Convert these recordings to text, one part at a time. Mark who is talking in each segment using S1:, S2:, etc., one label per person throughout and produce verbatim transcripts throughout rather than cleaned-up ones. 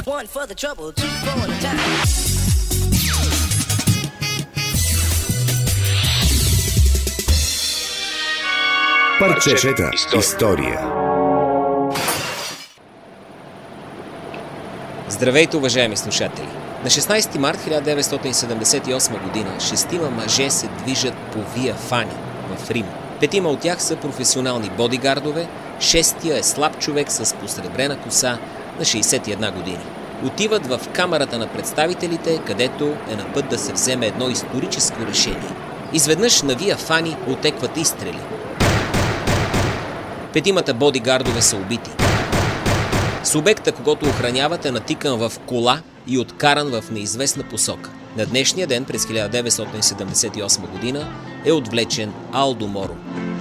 S1: One for the trouble, two for the time.
S2: Парчета история.
S3: Здравейте, уважаеми слушатели! На шестнайсети март хиляда деветстотин седемдесет и осма година шестима мъже се движат по Вия Фани в Рим. Петима от тях са професионални бодигардове, шестия е слаб човек с посребрена коса на шейсет и една години. Отиват в камарата на представителите, където е на път да се вземе едно историческо решение. Изведнъж на Вия Фани отекват изстрели. Петимата бодигардове са убити. Субекта, когото охраняват, е натикан в кола и откаран в неизвестна посока. На днешния ден, през хиляда деветстотин седемдесет и осма година, е отвлечен Алдо Моро.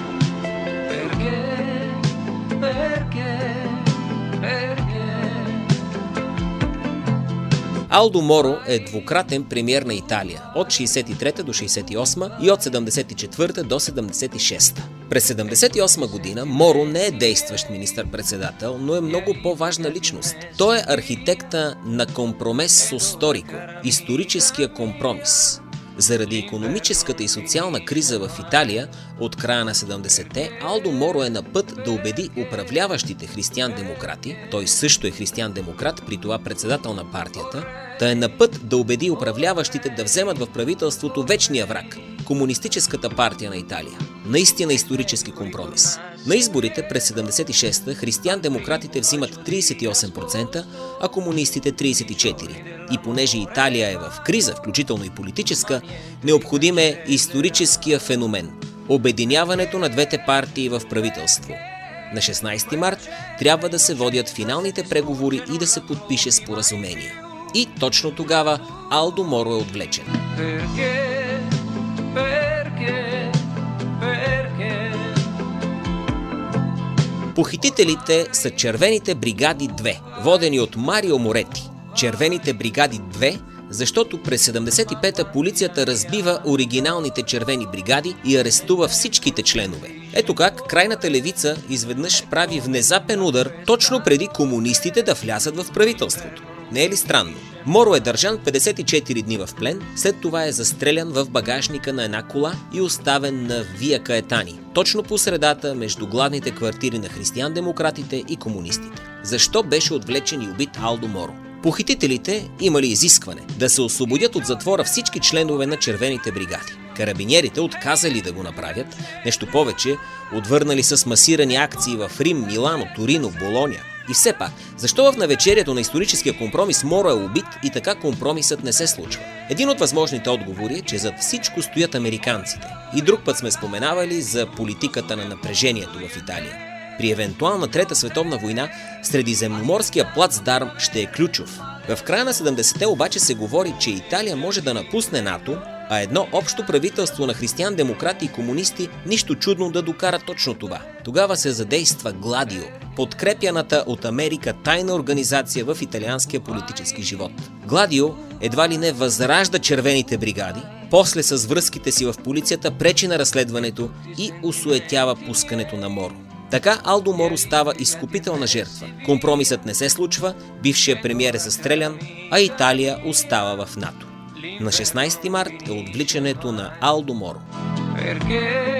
S3: Алдо Моро е двукратен премиер на Италия от шейсет и трета до шейсет и осма и от седемдесет и четвърта до седемдесет и шеста. През седемдесет и осма година Моро не е действащ министър-председател, но е много по-важна личност. Той е архитекта на компромес историко, историческия компромис. Заради икономическата и социална криза в Италия от края на седемдесетте, Алдо Моро е на път да убеди управляващите християн-демократи, той също е християн-демократ, при това председател на партията, да е на път да убеди управляващите да вземат в правителството вечния враг – Комунистическата партия на Италия. Наистина исторически компромис. На изборите през седемдесет и шеста християн-демократите взимат трийсет и осем процента, а комунистите трийсет и четири процента. И понеже Италия е в криза, включително и политическа, необходим е историческия феномен – обединяването на двете партии в правителство. На шестнайсети март трябва да се водят финалните преговори и да се подпише споразумение. И точно тогава Алдо Моро е отвлечен. Похитителите са червените бригади две, водени от Марио Морети. Червените бригади две, защото през седемдесет и пета полицията разбива оригиналните червени бригади и арестува всичките членове. Ето как крайната левица изведнъж прави внезапен удар точно преди комунистите да влязат в правителството. Не е ли странно? Моро е държан петдесет и четири дни в плен, след това е застрелян в багажника на една кола и оставен на Вия Каетани, точно по средата между главните квартири на християн-демократите и комунистите. Защо беше отвлечен и убит Алдо Моро? Похитителите имали изискване да се освободят от затвора всички членове на червените бригади. Карабинерите отказали да го направят, нещо повече, отвърнали с масирани акции в Рим, Милано, Торино, Болоня. И все пак, защо в навечерието на историческия компромис Моро е убит и така компромисът не се случва? Един от възможните отговори е, че зад всичко стоят американците. И друг път сме споменавали за политиката на напрежението в Италия. При евентуална Трета световна война, средиземноморския плацдарм ще е ключов. В края на седемдесетте обаче се говори, че Италия може да напусне НАТО, а едно общо правителство на християн-демократи и комунисти нищо чудно да докара точно това. Тогава се задейства Гладио, подкрепяната от Америка тайна организация в италианския политически живот. Гладио едва ли не възражда червените бригади, после с връзките си в полицията пречи на разследването и осуетява пускането на Моро. Така Алдо Моро става изкупителна жертва. Компромисът не се случва, бившият премиер е застрелян, а Италия остава в НАТО. На шестнайсети март е отвличането на Алдо Моро.